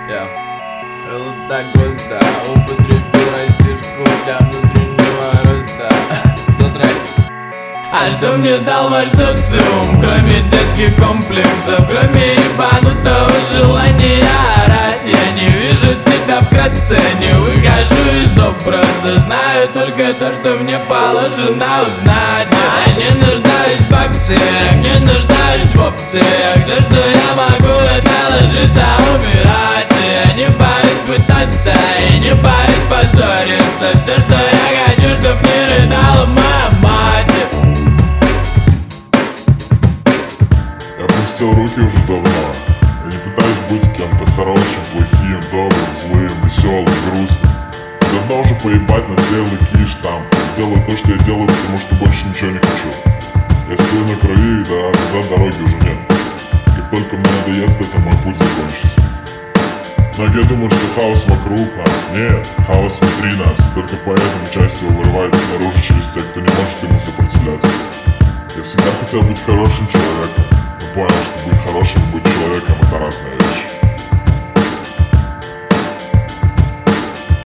Я желтая гвозда употребил растяжку для внутреннего роста. До трек. А что мне дал ваш социум, кроме детских комплексов, кроме ебанутого желания орать? Я не вижу тебя вкратце, не выхожу из образа, знаю только то, что мне положено узнать. Я не нуждаюсь в акциях, не нуждаюсь в опциях. Все, что я могу, это ложиться, умирать. Я не боюсь пытаться и не боюсь поссориться. Все, что я хочу, чтоб не рыдала моя мать. Я опустил руки уже давно. Я не пытаюсь быть кем-то хорошим, плохим, добрым, злым, веселым, грустным. Давно уже поебать на все лыки и штампы. Делаю то, что я делаю, потому что больше ничего не хочу. Я стою на краю, и назад дороги уже нет. Как только мне надоест, это мой путь закончится. Многие думают, что хаос вокруг нас. Нет, хаос внутри нас. Только поэтому часть его вырывается наружу через тех, кто не может ему сопротивляться. Я всегда хотел быть хорошим человеком, но понял, что быть хорошим и быть человеком — это разная вещь.